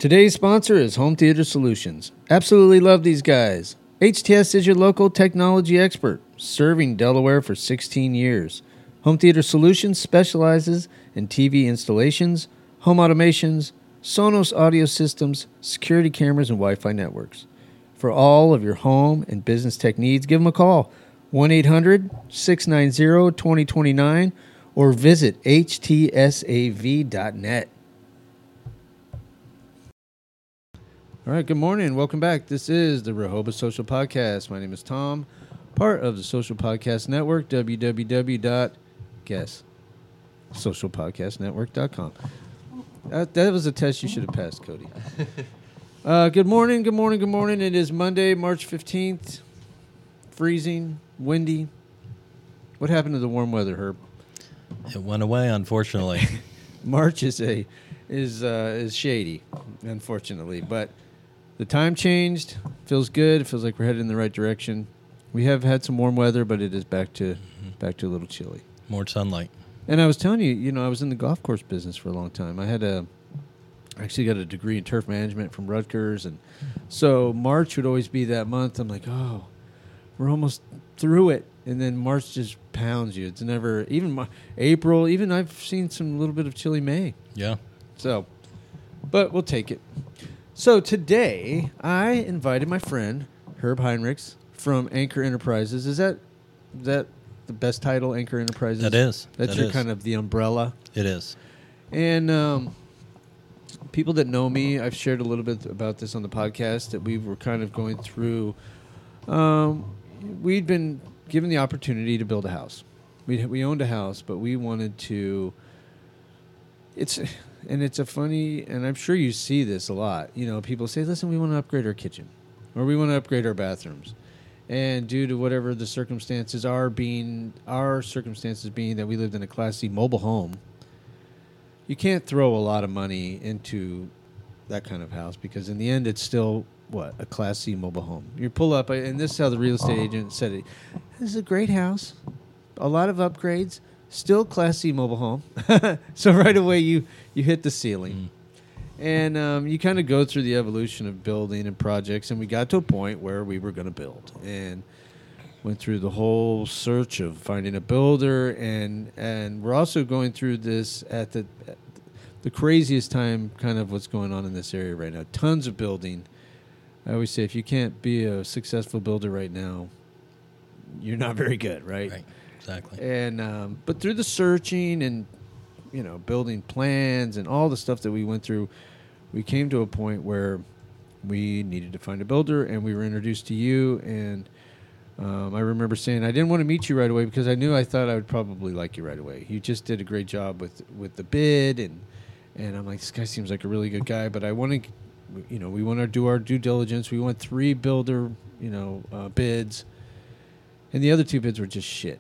Today's sponsor is Home Theater Solutions. Absolutely love these guys. HTS is your local technology expert, serving Delaware for 16 years. Home Theater Solutions specializes in TV installations, home automations, Sonos audio systems, security cameras, and Wi-Fi networks. For all of your home and business tech needs, give them a call, 1-800-690-2029, or visit htsav.net. All right, good morning. Welcome back. This is the Rehoboth Social Podcast. My name is Tom, part of the Social Podcast Network, www.socialpodcastnetwork.com. That was a test you should have passed, Cody. Good morning. It is Monday, March 15th. Freezing, windy. What happened to the warm weather, Herb? It went away, unfortunately. March is shady, unfortunately, but the time changed. Feels good. It feels like we're headed in the right direction. We have had some warm weather, but it is back to a little chilly. More sunlight. And I was telling you, I was in the golf course business for a long time. I actually got a degree in turf management from Rutgers, and so March would always be that month. I'm like, oh, we're almost through it, and then March just pounds you. It's never even April. Even I've seen some little bit of chilly May. Yeah. So, but we'll take it. So today I invited my friend Herb Heinrichs from Anchor Enterprises. Is that the best title, Anchor Enterprises? That is. That's your kind of the umbrella. It is. And people that know me, I've shared a little bit about this on the podcast, that we were kind of going through. We'd been given the opportunity to build a house. We owned a house, but we wanted to. It's a funny, and I'm sure you see this a lot. People say, "Listen, we want to upgrade our kitchen, or we want to upgrade our bathrooms." And due to whatever the circumstances are, our circumstances being that we lived in a Class C mobile home, you can't throw a lot of money into that kind of house because in the end it's still, a Class C mobile home. You pull up, and this is how the real estate agent said it. This is a great house, a lot of upgrades, still Class C mobile home. So right away you hit the ceiling. And you kind of go through the evolution of building and projects, and we got to a point where we were going to build, and went through the whole search of finding a builder, and we're also going through this at the craziest time, kind of what's going on in this area right now. Tons of building. I always say, if you can't be a successful builder right now, you're not very good, right? Right, exactly. And but through the searching and building plans and all the stuff that we went through, we came to a point where we needed to find a builder, and we were introduced to you. And I remember saying I didn't want to meet you right away because I thought I would probably like you right away. You just did a great job with the bid, and I'm like, this guy seems like a really good guy, but I want to, we want to do our due diligence. We want 3 builder, bids, and the other 2 bids were just shit.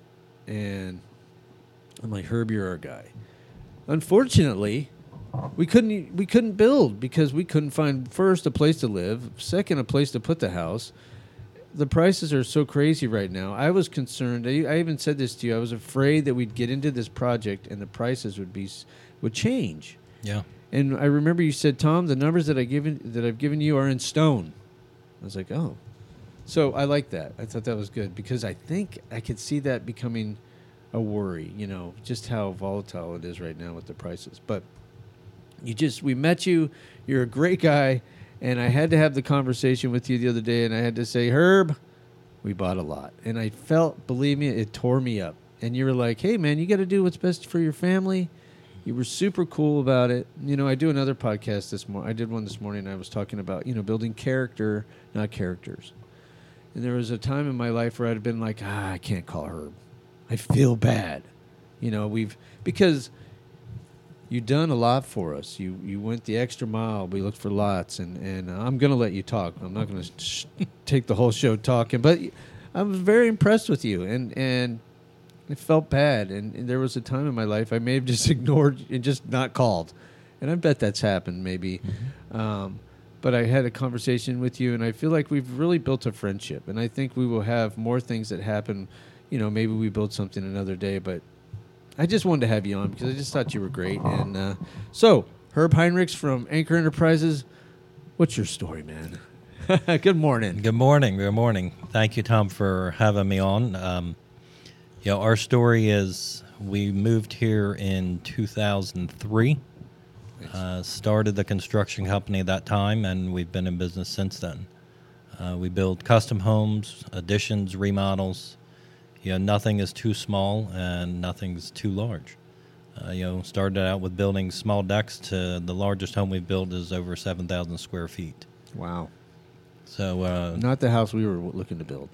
And I'm like, Herb, you're our guy. Unfortunately, we couldn't build because we couldn't find, first, a place to live, second, a place to put the house. The prices are so crazy right now. I was concerned. I even said this to you. I was afraid that we'd get into this project and the prices would change. Yeah. And I remember you said, Tom, the numbers that I've given you are in stone. I was like, oh. So I like that. I thought that was good because I think I could see that becoming a worry, just how volatile it is right now with the prices. But we met you. You're a great guy. And I had to have the conversation with you the other day, and I had to say, Herb, we bought a lot. And I felt, believe me, it tore me up. And you were like, hey, man, you got to do what's best for your family. You were super cool about it. I do another podcast this morning. I did one this morning, and I was talking about, building character, not characters. And there was a time in my life where I'd have been like, I can't call Herb. I feel bad. Because you've done a lot for us. You went the extra mile. We looked for lots, and I'm going to let you talk. I'm not going to take the whole show talking, but I was very impressed with you, and it felt bad. And there was a time in my life I may have just ignored and just not called, and I bet that's happened maybe. Mm-hmm. But I had a conversation with you, and I feel like we've really built a friendship, and I think we will have more things that happen. Maybe we build something another day, but I just wanted to have you on because I just thought you were great. And so Herb Heinrichs from Anchor Enterprises. What's your story, man? Good morning. Good morning. Good morning. Thank you, Tom, for having me on. Our story is we moved here in 2003. Started the construction company at that time, and we've been in business since then. We build custom homes, additions, remodels. Nothing is too small and nothing's too large. Started out with building small decks to the largest home we've built is over 7,000 square feet. Wow. So not the house we were looking to build.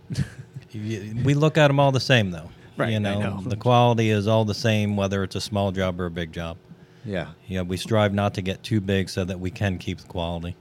we look at them all the same, though. Right, I know. The quality is all the same, whether it's a small job or a big job. Yeah. We strive not to get too big so that we can keep the quality.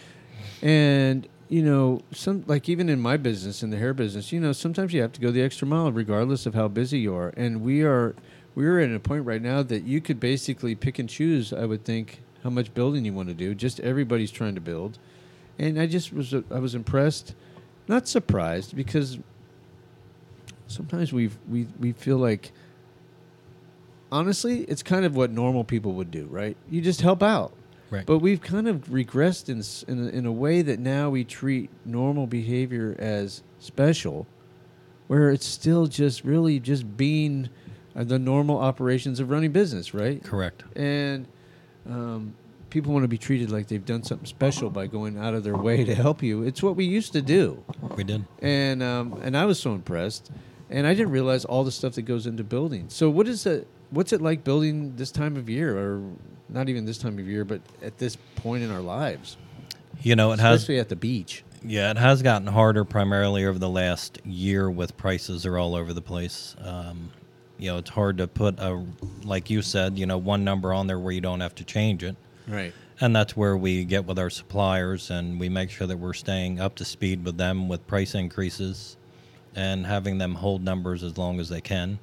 And some even in my business, in the hair business, sometimes you have to go the extra mile regardless of how busy you are. And we're at a point right now that you could basically pick and choose, I would think, how much building you want to do. Just everybody's trying to build. And I was impressed, not surprised, because sometimes we feel like, honestly, it's kind of what normal people would do, right? You just help out. Right. But we've kind of regressed in a way that now we treat normal behavior as special, where it's still just really just being the normal operations of running business, right? Correct. And people want to be treated like they've done something special by going out of their way to help you. It's what we used to do. We did. And I was so impressed, and I didn't realize all the stuff that goes into building. So what's it like building this time of year, or not even this time of year, but at this point in our lives? Especially at the beach. Yeah, it has gotten harder primarily over the last year with prices are all over the place. It's hard to put like you said, one number on there where you don't have to change it. Right. And that's where we get with our suppliers, and we make sure that we're staying up to speed with them with price increases and having them hold numbers as long as they can.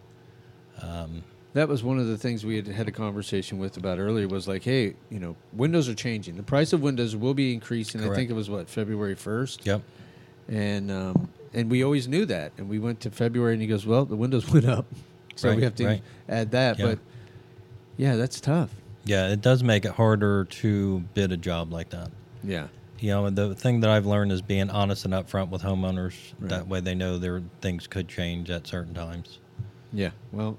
That was one of the things we had a conversation with about earlier, was like, hey, windows are changing. The price of windows will be increasing. Correct. I think it was, February 1st? Yep. And we always knew that. And we went to February, and he goes, well, the windows went up. So we have to add that. Yeah. But, yeah, that's tough. Yeah, it does make it harder to bid a job like that. Yeah. The thing that I've learned is being honest and upfront with homeowners. Right. That way they know things could change at certain times. Yeah. Well,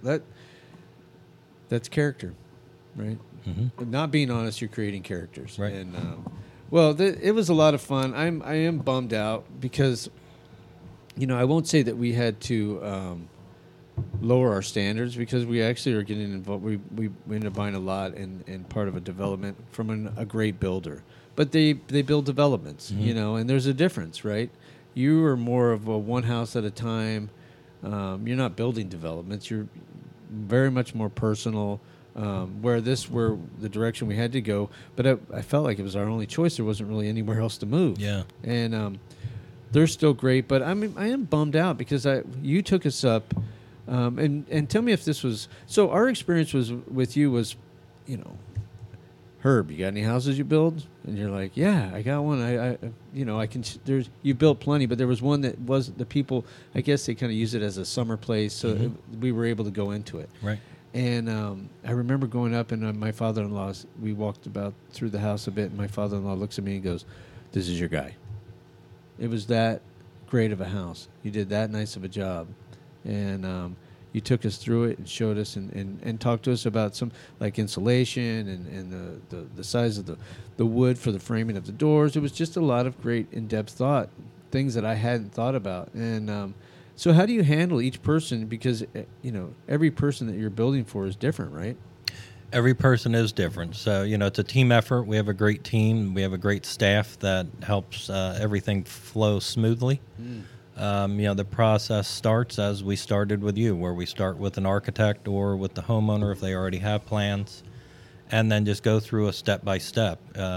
that's character, right? Mm-hmm. Not being honest, you're creating characters. Right. And it was a lot of fun. I am bummed out because, I won't say that we had to lower our standards, because we actually are getting involved. We ended up buying a lot and part of a development from a great builder. But they build developments, Mm-hmm. And there's a difference, right? You are more of a one house at a time. You're not building developments. You're very much more personal, where the direction we had to go. But I felt like it was our only choice. There wasn't really anywhere else to move. Yeah. And they're still great, but I am bummed out because you took us up, and tell me if this was so. Our experience with you was, Herb, you got any houses you build? And you're like, yeah, I got one. I can. You built plenty, but there was one that wasn't the people. I guess they kind of use it as a summer place, so we were able to go into it. Right. And I remember going up, and my father-in-law's. We walked about through the house a bit, and my father-in-law looks at me and goes, "This is your guy." It was that great of a house. You did that nice of a job, and you took us through it and showed us and talked to us about some like insulation and the size of the wood for the framing of the doors. It was just a lot of great in-depth thought, things that I hadn't thought about. And so how do you handle each person? Because, every person that you're building for is different, right? Every person is different. So, it's a team effort. We have a great team. We have a great staff that helps everything flow smoothly. The process starts as we started with you, where we start with an architect or with the homeowner if they already have plans, and then just go through a step-by-step,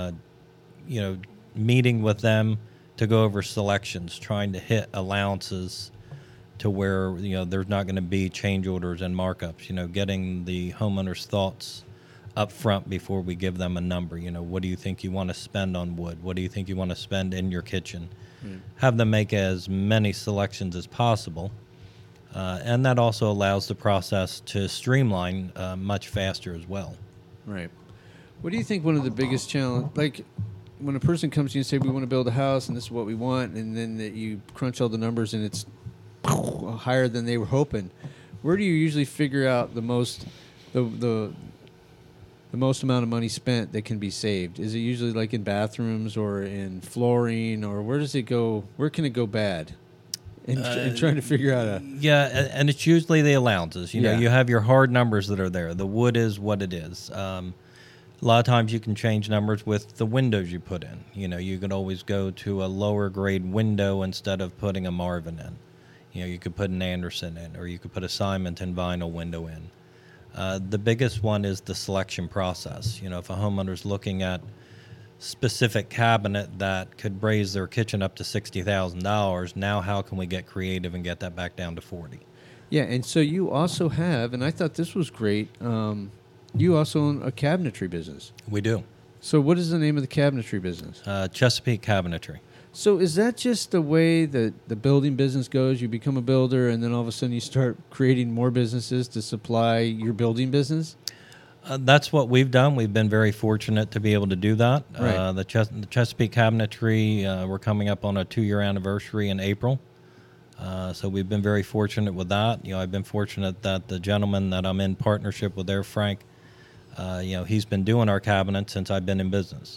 meeting with them to go over selections, trying to hit allowances to where, there's not going to be change orders and markups, getting the homeowner's thoughts up front before we give them a number. What do you think you want to spend on wood? What do you think you want to spend in your kitchen? Have them make as many selections as possible. And that also allows the process to streamline much faster as well. Right. What do you think one of the biggest challenge, like when a person comes to you and say, we want to build a house and this is what we want, and then that you crunch all the numbers and it's higher than they were hoping, where do you usually figure out the most amount of money spent that can be saved? Is it usually like in bathrooms or in flooring, or where does it go? Where can it go bad? And trying to figure out Yeah, and it's usually the allowances. You know, Yeah. you have your hard numbers that are there. The wood is what it is. A lot of times you can change numbers with the windows you put in. You know, you could always go to a lower grade window instead of putting a Marvin in. You know, you could put an Anderson in, or you could put a Simonton vinyl window in. The biggest one is the selection process. You know, if a homeowner's looking at specific cabinet that could raise their kitchen up to $60,000, now how can we get creative and get that back down to 40? Yeah, and so you also have, and I thought this was great, you also own a cabinetry business. We do. So what is the name of the cabinetry business? Chesapeake Cabinetry. So is that just the way that the building business goes? You become a builder, and then all of a sudden you start creating more businesses to supply your building business? That's what we've done. We've been very fortunate to be able to do that. Right. The Chesapeake Cabinetry, we're coming up on a 2-year anniversary in April. So we've been very fortunate with that. You know, I've been fortunate that the gentleman that I'm in partnership with there, Frank, you know, he's been doing our cabinets since I've been in business.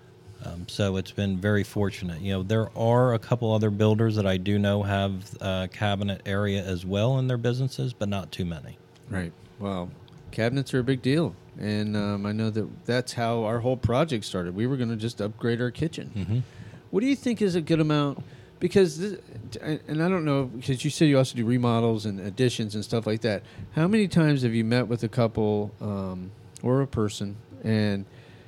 So it's been very fortunate. You know, there are a couple other builders that I do know have cabinet area as well in their businesses, but not too many. Right. Well, cabinets are a big deal. And I know that that's how our whole project started. We were going to just upgrade our kitchen. Mm-hmm. What do you think is a good amount? Because, and I don't know, because you said you also do remodels and additions and stuff like that. How many times have you met with a couple or a person and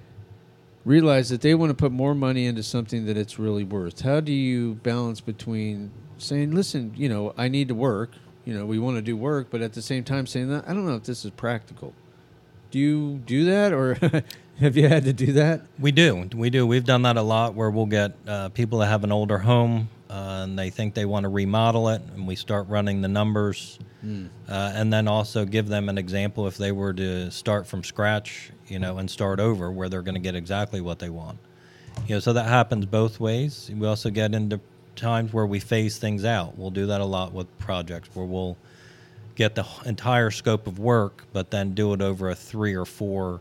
realize that they want to put more money into something that it's really worth? How do you balance between saying, listen, you know, I need to work, you know, we want to do work, but at the same time saying that, I don't know if this is practical. Do you do that, or have you had to do that? We do. We've done that a lot, where we'll get people that have an older home and they think they want to remodel it, and we start running the numbers, and then also give them an example if they were to start from scratch, you know, and start over, where they're going to get exactly what they want. You know, so that happens both ways. We also get into times where we phase things out. We'll do that a lot with projects, where we'll get the entire scope of work, but then do it over a 3 or 4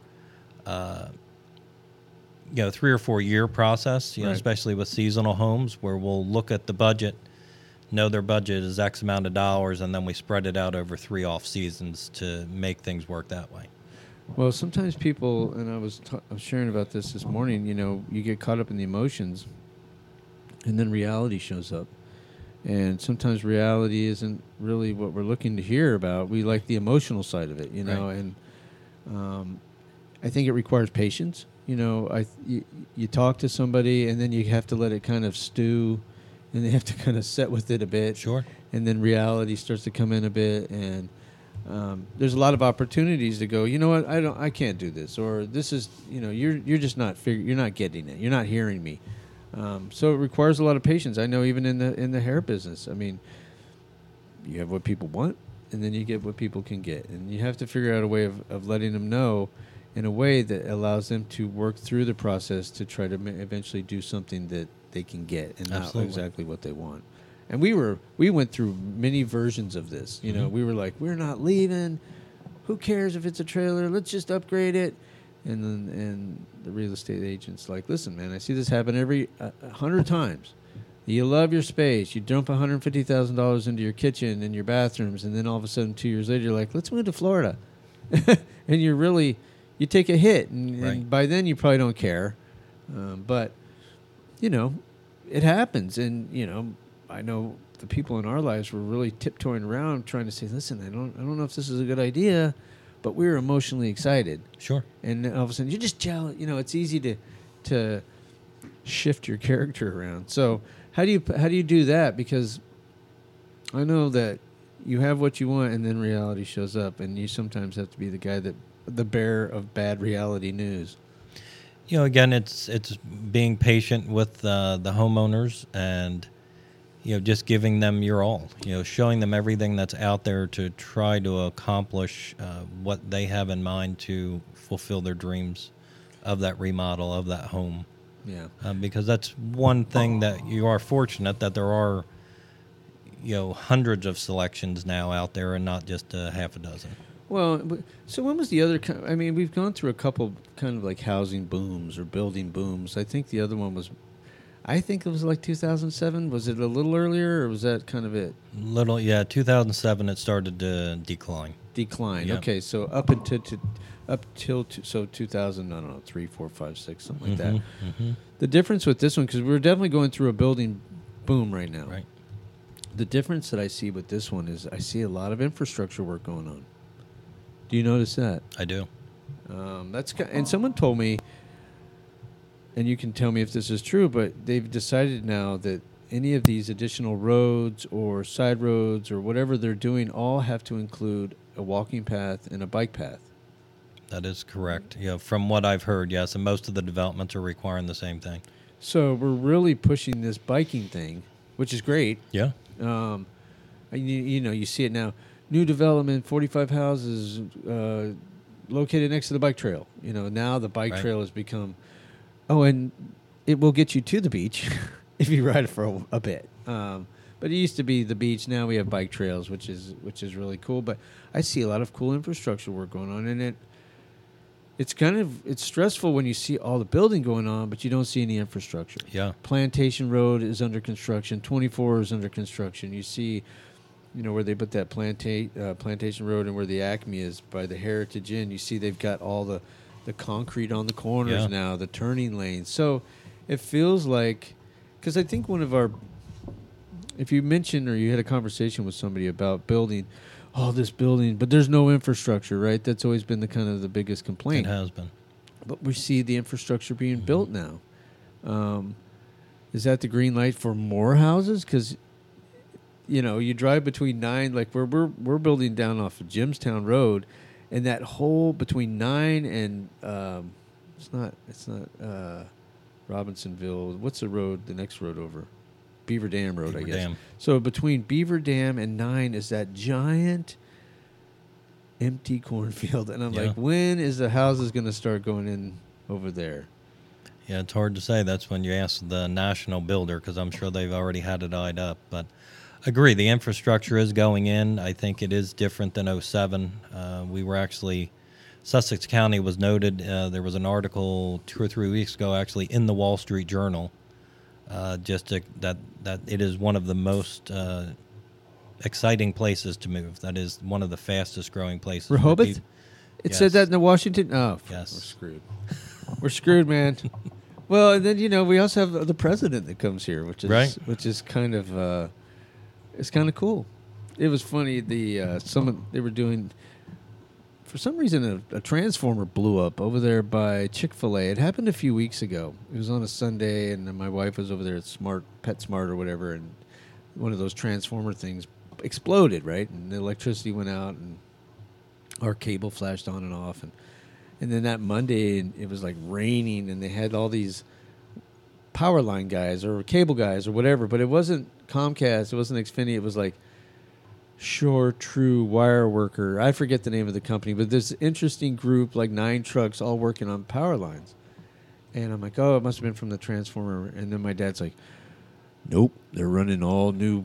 year process, you know, Right. especially with seasonal homes, where we'll look at the budget, know their budget is X amount of dollars, and then we spread it out over 3 off seasons to make things work that way. Well, sometimes people, and I was sharing about this morning, you know, you get caught up in the emotions, and then reality shows up. And sometimes reality isn't really what we're looking to hear about. We like the emotional side of it, you know, Right. and I think it requires patience. You know, you talk to somebody, and then you have to let it kind of stew, and they have to kind of sit with it a bit. Sure. And then reality starts to come in a bit, and there's a lot of opportunities to go, you know what, I can't do this, or this is, you know, you're just not you're not getting it, you're not hearing me. So it requires a lot of patience. I know even in the hair business, I mean, you have what people want, and then you get what people can get, and you have to figure out a way of letting them know in a way that allows them to work through the process to try to eventually do something that they can get, and not Absolutely. exactly what they want. And we went through many versions of this. You know, we were like, we're not leaving. Who cares if it's a trailer? Let's just upgrade it. And the real estate agent's like, listen, man, I see this happen every 100 times. You love your space. You dump $150,000 into your kitchen and your bathrooms, and then all of a sudden 2 years later, you're like, let's move to Florida. And you take a hit, and by then you probably don't care. But, you know, it happens. And, you know, I know the people in our lives were really tiptoeing around trying to say, listen, I don't know if this is a good idea, but we were emotionally excited. Sure. And then all of a sudden you're just jealous. You know, it's easy to shift your character around. So how do you do that? Because I know that you have what you want, and then reality shows up, and you sometimes have to be the bearer of bad reality news. You know, again, it's being patient with the homeowners, and, you know, just giving them your all. You know, showing them everything that's out there to try to accomplish what they have in mind to fulfill their dreams of that remodel of that home. Yeah. Because that's one thing that you are fortunate that there are, hundreds of selections now out there and not just a half a dozen. Well, so when was the other? I mean, we've gone through a couple kind of like housing booms or building booms. I think the other one was, I think it was like 2007. Was it a little earlier, or was that kind of it? 2007 it started to decline. Decline. Yeah. Okay, so up till 2000. I don't know, 3, 4, 5, 6, something like that. Mm-hmm. The difference with this one, because we're definitely going through a building boom right now. Right. The difference that I see with this one is I see a lot of infrastructure work going on. Do you notice that? I do. And someone told me, and you can tell me if this is true, but they've decided now that any of these additional roads or side roads or whatever they're doing all have to include a walking path and a bike path. That is correct. From what I've heard, yes, and most of the developments are requiring the same thing. So we're really pushing this biking thing, which is great. Yeah. You see it now. New development, 45 houses located next to the bike trail. Now the bike trail has become... Oh, and it will get you to the beach if you ride it for a bit. But it used to be the beach. Now we have bike trails, which is really cool. But I see a lot of cool infrastructure work going on, and it's stressful when you see all the building going on, but you don't see any infrastructure. Yeah. Plantation Road is under construction. 24 is under construction. You see, where they put that Plantation Road and where the Acme is by the Heritage Inn. You see they've got all the concrete on the corners now, the turning lanes. So it feels like, because I think if you mentioned or you had a conversation with somebody about building, this building, but there's no infrastructure, right? That's always been the biggest complaint. It has been. But we see the infrastructure being built now. Is that the green light for more houses? Because, you drive between 9, like we're building down off of Jimstown Road, and that whole between 9 and it's not Robinsonville. What's the road? The next road over, Beaver Dam Road, I guess. Dam. So between Beaver Dam and 9 is that giant empty cornfield, and I'm like, when is the houses going to start going in over there? Yeah, it's hard to say. That's when you ask the national builder, because I'm sure they've already had it eyed up. But agree, the infrastructure is going in. I think it is different than 07. We were actually, Sussex County was noted. There was an article 2 or 3 weeks ago, actually, in the Wall Street Journal, that it is one of the most exciting places to move. That is one of the fastest growing places. Rehoboth? It said that in the Washington? Oh, yes. We're screwed. We're screwed, man. Well, and then, we also have the president that comes here, which is kind of... it's kind of cool. It was funny. They were doing, for some reason, a transformer blew up over there by Chick-fil-A. It happened a few weeks ago. It was on a Sunday, and my wife was over there at PetSmart or whatever, and one of those transformer things exploded, right? And the electricity went out, and our cable flashed on and off, and then that Monday, it was like raining, and they had all these power line guys or cable guys or whatever, but it wasn't Comcast, it wasn't Xfinity, it was like Shore True Wire Worker. I forget the name of the company, but there's an interesting group, like 9 trucks all working on power lines. And I'm like, oh, it must have been from the transformer. And then my dad's like, nope, they're running all new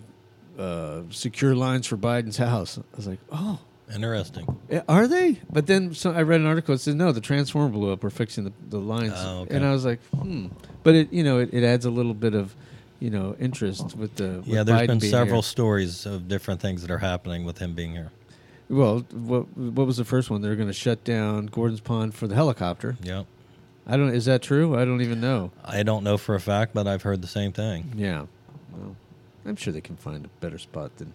secure lines for Biden's house. I was like, oh. Interesting. Are they? But then I read an article that says, no, the transformer blew up. We're fixing the lines. Oh, okay. And I was like, But it adds a little bit of, interest with the... Yeah, with there's Biden been being several here. stories of different things that are happening with him being here. Well, what was the first one? They're going to shut down Gordon's Pond for the helicopter. Yep. Is that true? I don't even know. I don't know for a fact, but I've heard the same thing. Yeah. Well, I'm sure they can find a better spot than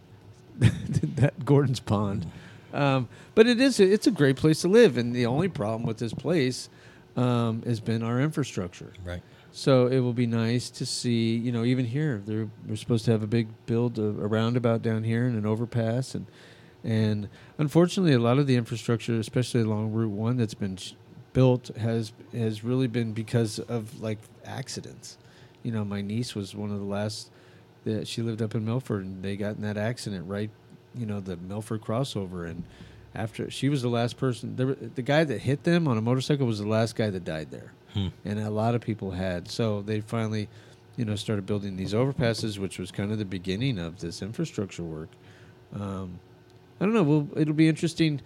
that Gordon's Pond. But it's a great place to live, and the only problem with this place has been our infrastructure. Right. So it will be nice to see, even here, we're supposed to have a big build, a roundabout down here and an overpass, and unfortunately, a lot of the infrastructure, especially along Route 1, that's been built has really been because of like accidents. My niece was one of the last that she lived up in Milford, and they got in that accident right, the Milford crossover, after she was the last person. The guy that hit them on a motorcycle was the last guy that died there, and a lot of people had. So they finally, started building these overpasses, which was kind of the beginning of this infrastructure work. I don't know. Well, it'll be interesting.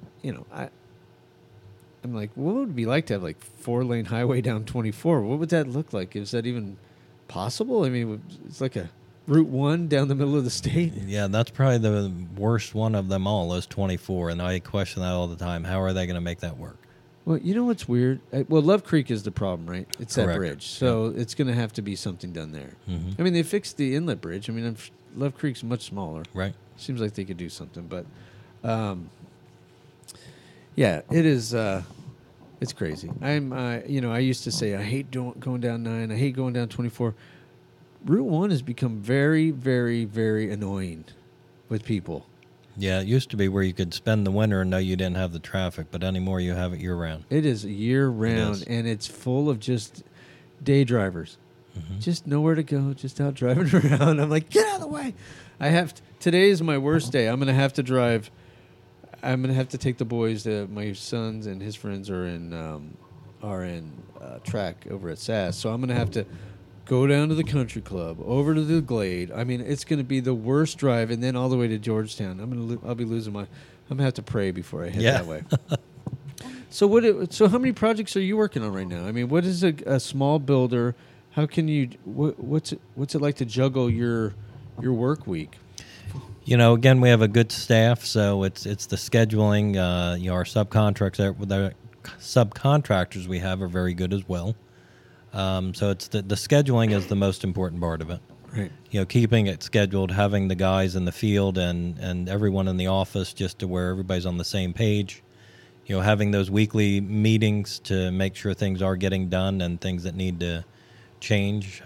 I'm like, what would it be like to have like 4-lane highway down 24? What would that look like? Is that even possible? I mean, it's like a Route 1 down the middle of the state. Yeah, that's probably the worst one of them all, is 24, and I question that all the time. How are they going to make that work? Well, you know what's weird? Well, Love Creek is the problem, right? It's Correct. that bridge, so it's going to have to be something done there. Mm-hmm. I mean, they fixed the inlet bridge. I mean, Love Creek's much smaller. Right. Seems like they could do something, but yeah, it is. It's crazy. I used to say I hate going down 9. I hate going down 24. Route 1 has become very, very, very annoying with people. Yeah, it used to be where you could spend the winter and know you didn't have the traffic, but anymore you have it year-round. It is year-round, and it's full of just day drivers. Mm-hmm. Just nowhere to go, just out driving around. I'm like, get out of the way. Today is my worst day. I'm going to have to drive. I'm going to have to take the boys. My sons and his friends are in track over at SAS, so I'm going to have to go down to the country club, over to the Glade. I mean, it's going to be the worst drive, and then all the way to Georgetown. I'll be losing my. I'm going to have to pray before I head that way. So how many projects are you working on right now? I mean, what is a small builder? How can you? What's it like to juggle your work week? Again, we have a good staff, so it's the scheduling. Our subcontractors we have are very good as well. So it's the scheduling is the most important part of it. Right. Keeping it scheduled, having the guys in the field and everyone in the office just to where everybody's on the same page. Having those weekly meetings to make sure things are getting done and things that need to change.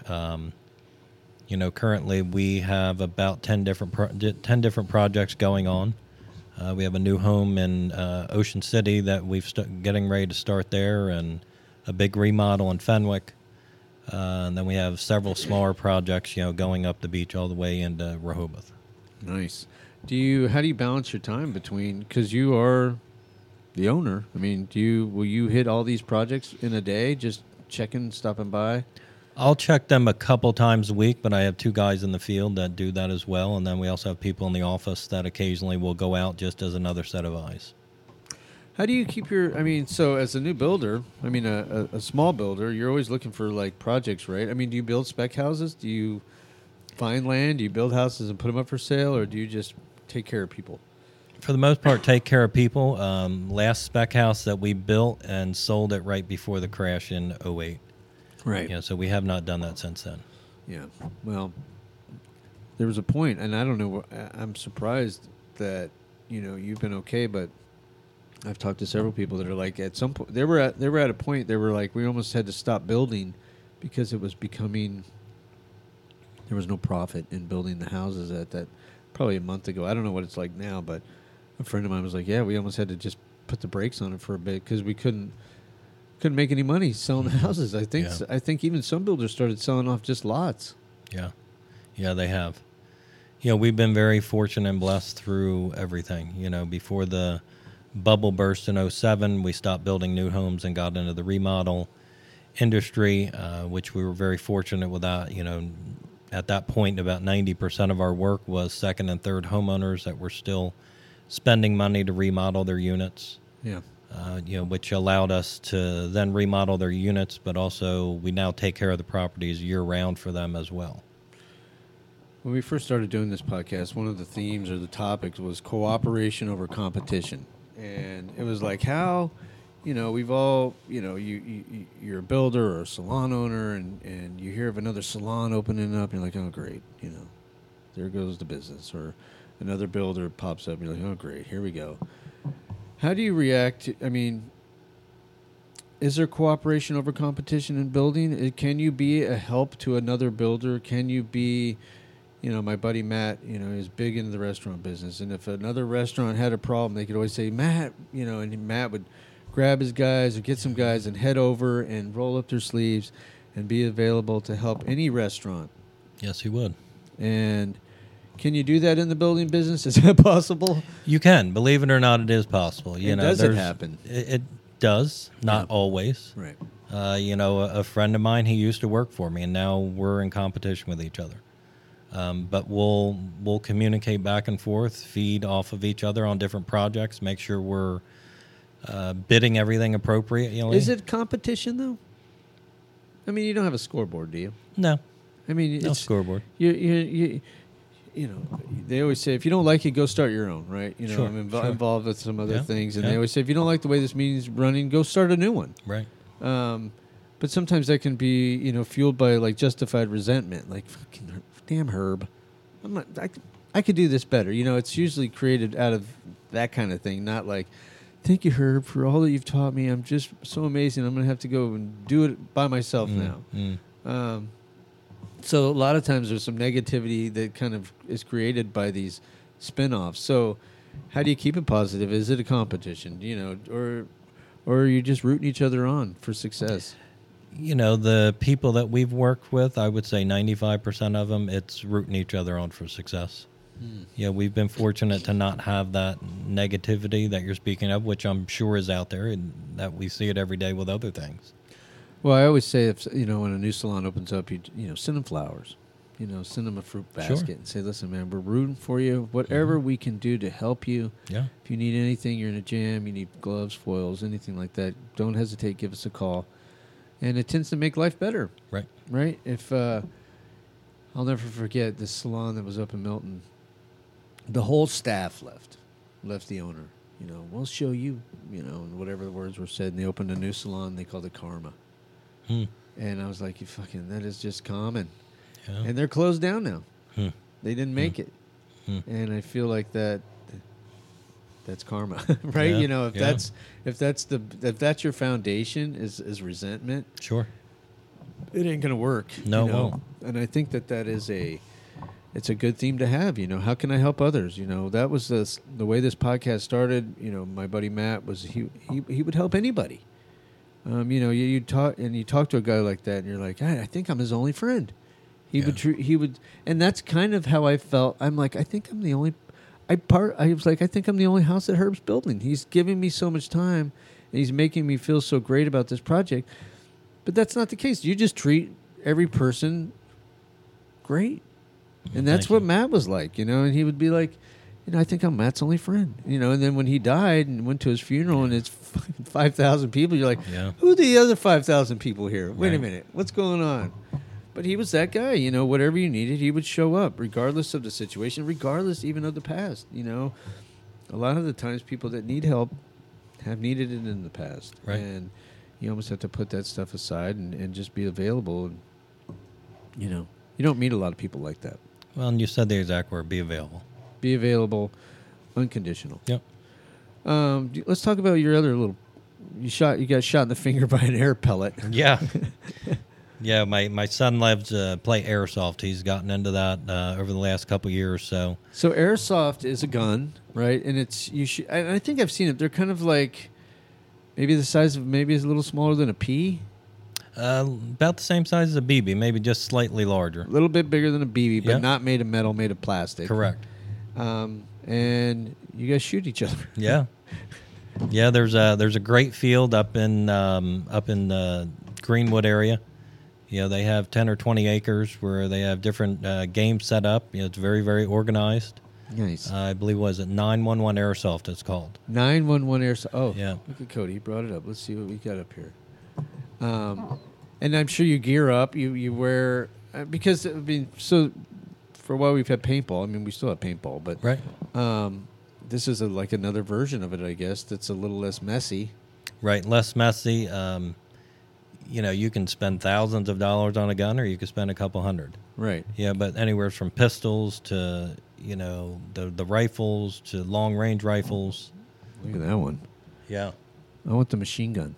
Currently we have about 10 different projects going on. We have a new home in Ocean City that we've getting ready to start there, and a big remodel in Fenwick. And then we have several smaller projects, going up the beach all the way into Rehoboth. Nice. How do you balance your time between, because you are the owner? I mean, will you hit all these projects in a day, just checking, stopping by? I'll check them a couple times a week, but I have 2 guys in the field that do that as well. And then we also have people in the office that occasionally will go out just as another set of eyes. How do you keep so as a new builder, a small builder, you're always looking for like projects, right? I mean, do you build spec houses? Do you find land? Do you build houses and put them up for sale? Or do you just take care of people? For the most part, take care of people. Last spec house that we built and sold it right before the crash in 2008. Right. So we have not done that since then. Yeah. Well, there was a point, and I don't know, I'm surprised that, you've been okay, but I've talked to several people that are like, at some point, they were at a point, they were like, we almost had to stop building because it was becoming, there was no profit in building the houses at that, probably a month ago. I don't know what it's like now, but a friend of mine was like, yeah, we almost had to just put the brakes on it for a bit because we couldn't make any money selling the houses. I think even some builders started selling off just lots. Yeah, they have. We've been very fortunate and blessed through everything. Before the bubble burst in 2007, we stopped building new homes and got into the remodel industry, which we were very fortunate with that. At that point, about 90% of our work was second and third homeowners that were still spending money to remodel their units. Yeah. Which allowed us to then remodel their units, but also we now take care of the properties year-round for them as well. When we first started doing this podcast, one of the themes or the topics was cooperation over competition. And it was like how, we've all, you're a builder or a salon owner, and you hear of another salon opening up, and you're like, oh, great, there goes the business. Or another builder pops up, and you're like, oh, great, here we go. How do you react to, is there cooperation over competition in building? Can you be a help to another builder? Can you be, my buddy Matt, is big into the restaurant business. And if another restaurant had a problem, they could always say, Matt, and Matt would grab his guys or get some guys and head over and roll up their sleeves and be available to help any restaurant. Yes, he would. And, Can you do that in the building business? Is that possible? You can, believe it or not, it is possible. Does it happen? It does, not always. Right. A friend of mine, he used to work for me, and now we're in competition with each other. But we'll communicate back and forth, feed off of each other on different projects, make sure we're bidding everything appropriately. Is it competition though? I mean, you don't have a scoreboard, do you? No. I mean, No scoreboard. You know, they always say if you don't like it, go start your own, right? You know, Sure, I'm sure. involved with some other things, and yeah. they always say if you don't like the way this meeting's running, go start a new one. Right. But sometimes that can be, you know, fueled by like justified resentment, like fucking damn Herb, I could do this better. You know, it's usually created out of that kind of thing, not like, thank you, Herb, for all that you've taught me. I'm just so amazing. I'm going to have to go and do it by myself now. So a lot of times there's some negativity that kind of is created by these spin-offs. So how do you keep it positive? Is it a competition, you know, or are you just rooting each other on for success? You know, the people that we've worked with, I would say 95% of them, it's rooting each other on for success. Yeah, we've been fortunate to not have that negativity that you're speaking of, which I'm sure is out there, and that we see it every day with other things. Well, I always say, if you know, when a new salon opens up, you know, send them flowers, you know, send them a fruit basket, and say, listen, man, we're rooting for you. Whatever we can do to help you. Yeah. If you need anything, you're in a jam, you need gloves, foils, anything like that, don't hesitate. Give us a call, and it tends to make life better. Right. Right. If I'll never forget this salon that was up in Milton. The whole staff left the owner. You know, we'll show you, you know, and whatever the words were said. And they opened a new salon. They called it Karma. And I was like, you fucking, that is just common. Yeah. And they're closed down now. They didn't make it. And I feel like that's karma, right? Yeah. You know, if that's your foundation is resentment. Sure. It ain't gonna work. No, you know? won't. And I think that is it's a good theme to have. You know, how can I help others? You know, that was the way this podcast started. You know, my buddy Matt was he would help anybody. You know, you talk to a guy like that, and you're like, I think I'm his only friend. He would, and that's kind of how I felt. I'm like, I think I'm the only. I was like, I think I'm the only house that Herb's building. He's giving me so much time, and he's making me feel so great about this project. But that's not the case. You just treat every person great. And that's what Matt was like, you know, and he would be like, you know, I think I'm Matt's only friend, you know, and then when he died and went to his funeral and it's 5,000 people, you're like, who are the other 5,000 people here? Wait a minute, what's going on? But he was that guy, you know, whatever you needed, he would show up regardless of the situation, regardless even of the past, you know. A lot of the times people that need help have needed it in the past. Right. And you almost have to put that stuff aside and just be available. And, you know, you don't meet a lot of people like that. Well, and you said the exact word, be available. Be available, unconditional. Yep. Let's talk about your other little. You got shot in the finger by an air pellet. Yeah. Yeah, my son loves to play airsoft. He's gotten into that over the last couple years. So airsoft is a gun, right? And it's I think I've seen it. They're kind of like maybe the size of maybe it's a little smaller than a pea. About the same size as a BB, maybe just slightly larger. A little bit bigger than a BB, but not made of metal, made of plastic. Correct. And you guys shoot each other. Yeah. Yeah, there's a great field up in Greenwood area. You know, they have 10 or 20 acres where they have different games set up. You know, it's very, very organized. Nice. I believe, was it 911 Airsoft it's called. 911 Airsoft. Oh, yeah. Look at Cody. He brought it up. Let's see what we got up here. And I'm sure you gear up. You wear because I mean, so for a while we've had paintball. I mean, we still have paintball, but right. This is like another version of it, I guess. That's a little less messy. Right, less messy. You know, you can spend thousands of dollars on a gun, or you can spend a couple hundred. Right. Yeah, but anywhere from pistols to the rifles to long range rifles. Look at that one. Yeah. I want the machine gun.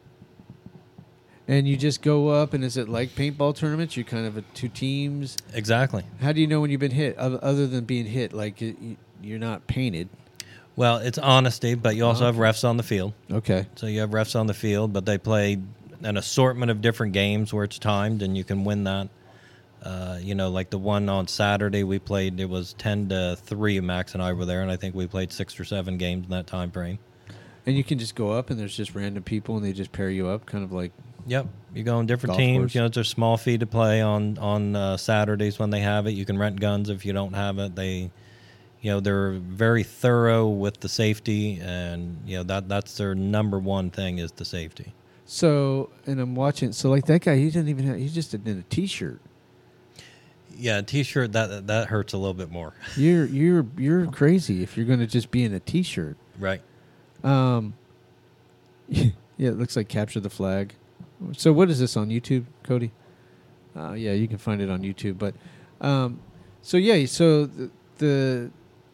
And you just go up, and is it like paintball tournaments? You're kind of two teams? Exactly. How do you know when you've been hit, other than being hit? Like, you're not painted. Well, it's honesty, but you also have refs on the field. Okay. So you have refs on the field, but they play an assortment of different games where it's timed, and you can win that. Like the one on Saturday we played, it was 10-3. Max and I were there, and I think we played 6 or 7 games in that time frame. And you can just go up, and there's just random people, and they just pair you up, kind of like. Yep, you go on different Golf teams. course. It's a small fee to play on Saturdays when they have it. You can rent guns if you don't have it. They're very thorough with the safety, and that's their number one thing is the safety. So, and I'm watching. So, like that guy, he didn't even have. He's just in a T-shirt. Yeah, a T-shirt that hurts a little bit more. You're crazy if you're going to just be in a T-shirt. Right. Yeah, it looks like Capture the Flag. So what is this on YouTube, Cody? Yeah, you can find it on YouTube. But so the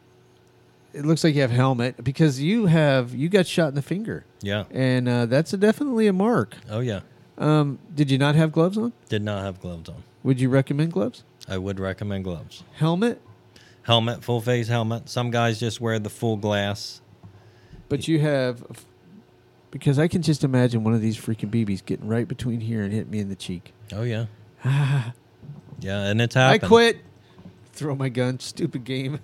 it looks like you have helmet because you got shot in the finger. Yeah. And that's definitely a mark. Oh yeah. Did you not have gloves on? Did not have gloves on. Would you recommend gloves? I would recommend gloves. Helmet? Helmet, full face helmet. Some guys just wear the full glass. But you have, because I can just imagine one of these freaking BBs getting right between here and hitting me in the cheek. Oh, yeah. Yeah, and it's happened. I quit. Throw my gun. Stupid game.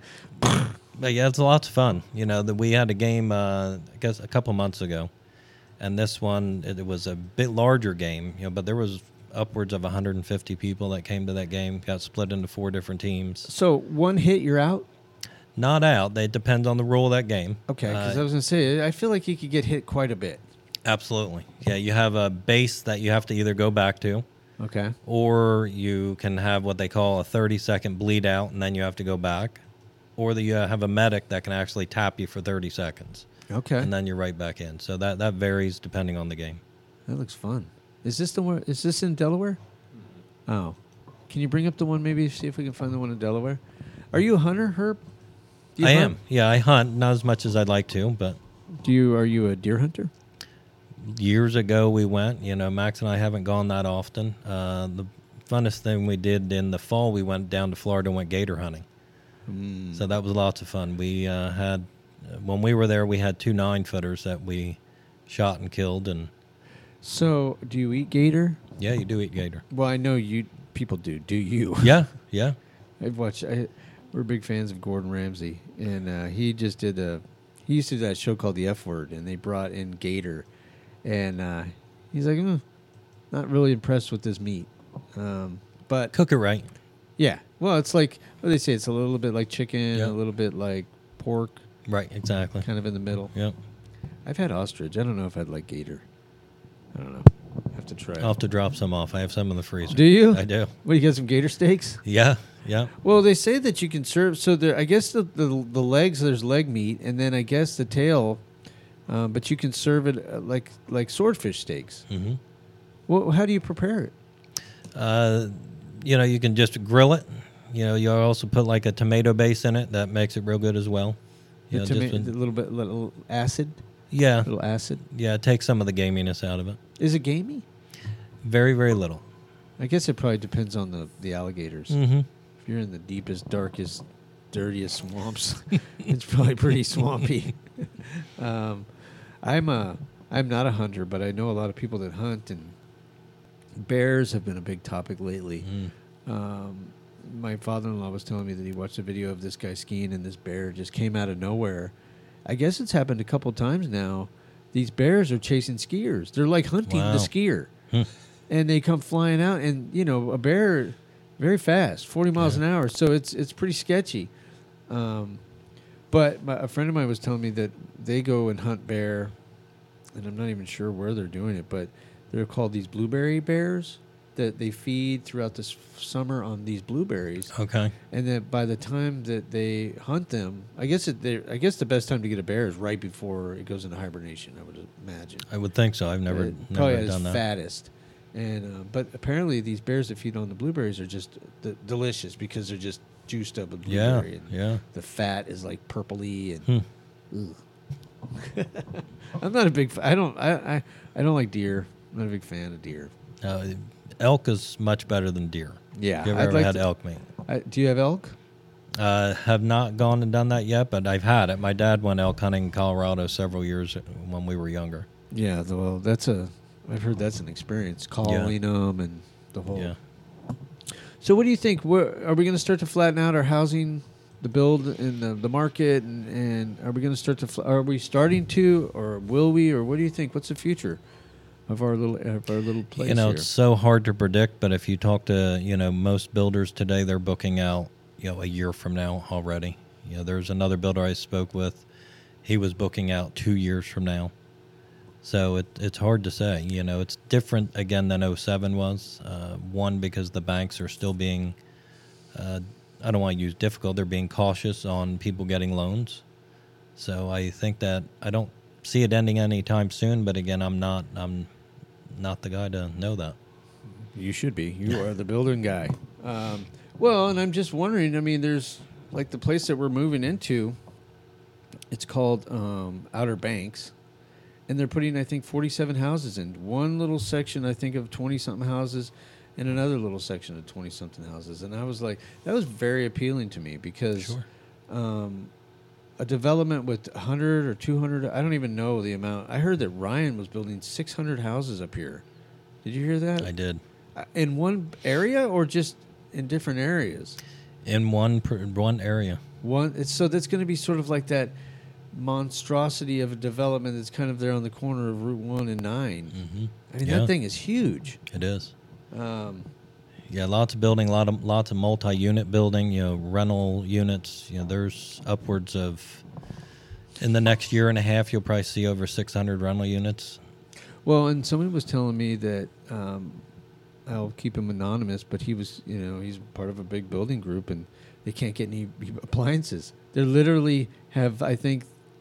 But yeah, it's lots of fun. We had a game, I guess, a couple months ago. And this one, it was a bit larger game, but there was upwards of 150 people that came to that game. Got split into 4 different teams. So one hit, you're out? Not out. It depends on the rule of that game. Okay, because I was going to say, I feel like you could get hit quite a bit. Absolutely. Yeah, you have a base that you have to either go back to. Okay. Or you can have what they call a 30-second bleed out, and then you have to go back. Or you have a medic that can actually tap you for 30 seconds. Okay. And then you're right back in. So that varies depending on the game. That looks fun. Is this the one? Is this in Delaware? Mm-hmm. Oh. Can you bring up the one, maybe see if we can find the one in Delaware? Are you a hunter, Herb? I am. Yeah, I hunt. Not as much as I'd like to, but... Are you a deer hunter? Years ago we went. Max and I haven't gone that often. The funnest thing we did in the fall, we went down to Florida and went gator hunting. So that was lots of fun. We had... When we were there, we had 2 9-footers that we shot and killed. And so, do you eat gator? Yeah, you do eat gator. Well, I know people do. Do you? Yeah. We're big fans of Gordon Ramsay, and he used to do that show called The F Word, and they brought in gator, and he's like, not really impressed with this meat, but cook it right. Yeah, well, it's like what they say. It's a little bit like chicken, Yep. a little bit like pork, Right, exactly. kind of in the middle. Yep. I've had ostrich. I don't know if I'd like gator. I don't know. I have to try it. I'll have to drop some off. I have some in the freezer. Do you? I do. What, you got some gator steaks? Yeah. Well, they say that you can serve. So I guess the legs, there's leg meat, and then I guess the tail, but you can serve it like swordfish steaks. Mm-hmm. Well, how do you prepare it? You can just grill it. You also put like a tomato base in it that makes it real good as well. A little acid. Yeah. A little acid. Yeah, it takes some of the gaminess out of it. Is it gamey? Very, very little. I guess it probably depends on the alligators. Mm-hmm. If you're in the deepest, darkest, dirtiest swamps, it's probably pretty swampy. I'm not a hunter, but I know a lot of people that hunt, and bears have been a big topic lately. My father-in-law was telling me that he watched a video of this guy skiing, and this bear just came out of nowhere. I guess it's happened a couple times now. These bears are chasing skiers. They're like hunting the skier. And they come flying out, and, a bear, very fast, 40 miles an hour, so it's pretty sketchy. But a friend of mine was telling me that they go and hunt bear, and I'm not even sure where they're doing it, but they're called these blueberry bears that they feed throughout the summer on these blueberries. Okay. And then by the time that they hunt them, I guess the best time to get a bear is right before it goes into hibernation, I would imagine. I would think so. I've never probably done at its that. fattest. And but apparently these bears that feed on the blueberries are just delicious because they're just juiced up with blueberry. And the fat is like purpley and. I'm not a big. I don't like deer. I'm not a big fan of deer. Elk is much better than deer. Yeah, you ever had elk meat? Do you have elk? Have not gone and done that yet, but I've had it. My dad went elk hunting in Colorado several years when we were younger. Yeah, well, I've heard that's an experience, calling them and the whole. Yeah. So what do you think? Are we going to start to flatten out our housing, the build and the market, and are we going to start to? Are we starting to, or will we, or what do you think? What's the future of our little place? It's so hard to predict. But if you talk to most builders today, they're booking out a year from now already. There's another builder I spoke with. He was booking out 2 years from now. So it's hard to say. It's different, again, than '07 was. One, because the banks are still being, I don't want to use difficult, they're being cautious on people getting loans. So I think that I don't see it ending anytime soon. But again, I'm not the guy to know that. You should be. You are the building guy. Well, and I'm just wondering, I mean, there's like the place that we're moving into, it's called Outer Banks. And they're putting, I think, 47 houses in. One little section, I think, of 20-something houses and another little section of 20-something houses. And I was like, that was very appealing to me because Sure. A development with 100 or 200, I don't even know the amount. I heard that Ryan was building 600 houses up here. Did you hear that? I did. In one area or just in different areas? In one area. So that's going to be sort of like that monstrosity of a development that's kind of there on the corner of Route 1 and 9. Mm-hmm. I mean, that thing is huge. It is. Lots of building, lots of multi-unit building, rental units. There's upwards of, in the next year and a half, you'll probably see over 600 rental units. Well, and somebody was telling me that, I'll keep him anonymous, but he was, he's part of a big building group, and they can't get any appliances. They literally have, I think,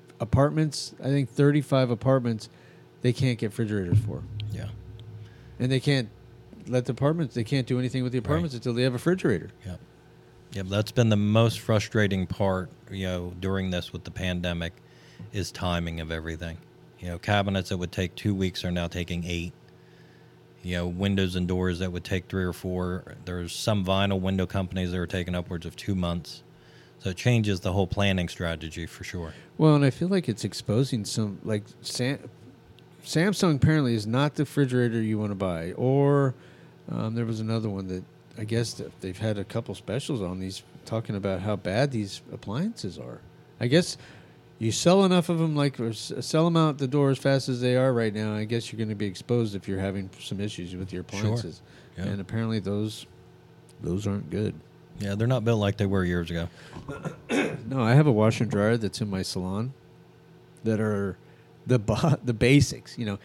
35 apartments they can't get refrigerators for. Yeah. And they can't they can't do anything with the apartments until they have a refrigerator. Yeah. Yeah, that's been the most frustrating part, during this with the pandemic, is timing of everything. Cabinets that would take 2 weeks are now taking 8. Windows and doors that would take 3 or 4. There's some vinyl window companies that are taking upwards of 2 months. So it changes the whole planning strategy for sure. Well, and I feel like it's exposing some, like Samsung apparently is not the refrigerator you want to buy. Or there was another one that I guess that they've had a couple specials on these talking about how bad these appliances are. I guess you sell enough of them, or sell them out the door as fast as they are right now, I guess you're going to be exposed if you're having some issues with your appliances. Sure. Yeah. And apparently those aren't good. Yeah, they're not built like they were years ago. No, I have a washer and dryer that's in my salon that are the basics. You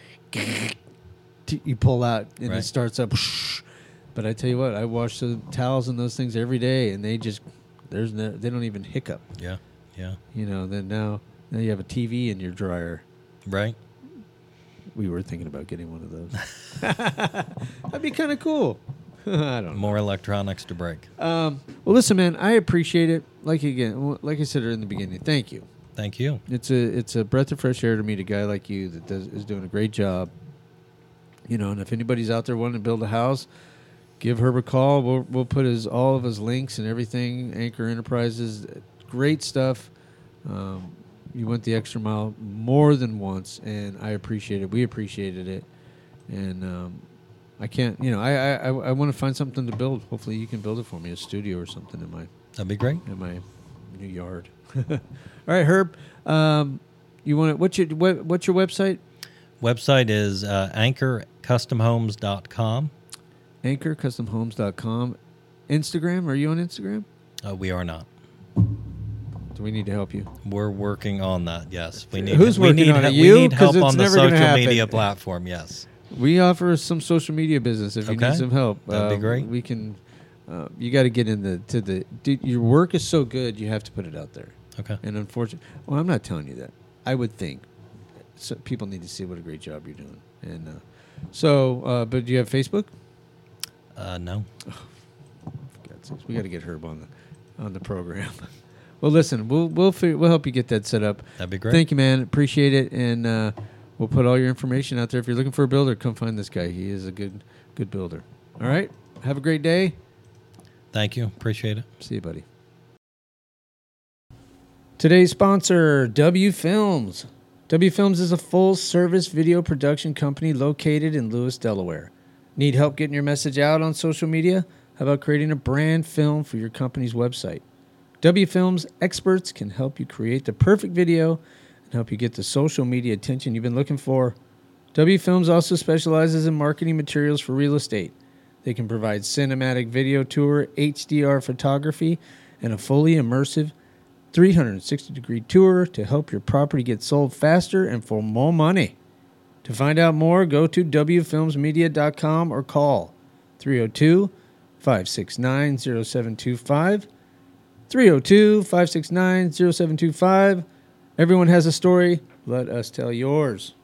pull out and it starts up. But I tell you what, I wash the towels and those things every day, and they don't even hiccup. Yeah, yeah. Then now you have a TV in your dryer. Right. We were thinking about getting one of those. That'd be kind of cool. I don't know. More electronics to break. Well, listen, man, I appreciate it. Like I said in the beginning, thank you. Thank you. It's a breath of fresh air to meet a guy like you that is doing a great job. And if anybody's out there wanting to build a house, give Herb a call. We'll put all of his links and everything. Anchor Enterprises, great stuff. You went the extra mile more than once, and I appreciate it. We appreciated it, and I can't. I want to find something to build. Hopefully, you can build it for me, a studio or something in my. That'd be great. In my new yard. All right, Herb. You want what's your website? Website is anchorcustomhomes.com. Anchorcustomhomes.com. Instagram? Are you on Instagram? We are not. Do we need to help you? We're working on that. Yes, we need. Who's working on it? You? We need help on the social happen. media platform. Yes. We offer some social media business if you need some help. That'd be great. We can. You got to get dude, your work is so good, you have to put it out there. Okay. And unfortunately, I'm not telling you that. I would think people need to see what a great job you're doing. And but do you have Facebook? No. Oh, for God's sakes, we got to get Herb on the program. Well, listen, we'll help you get that set up. That'd be great. Thank you, man. Appreciate it, and we'll put all your information out there. If you're looking for a builder, come find this guy. He is a good builder. All right. Have a great day. Thank you. Appreciate it. See you, buddy. Today's sponsor, W Films. W Films is a full-service video production company located in Lewis, Delaware. Need help getting your message out on social media? How about creating a brand film for your company's website? W Films experts can help you create the perfect video and help you get the social media attention you've been looking for. W Films also specializes in marketing materials for real estate. They can provide cinematic video tour, HDR photography, and a fully immersive 360-degree tour to help your property get sold faster and for more money. To find out more, go to wfilmsmedia.com or call 302-569-0725. 302-569-0725. Everyone has a story. Let us tell yours.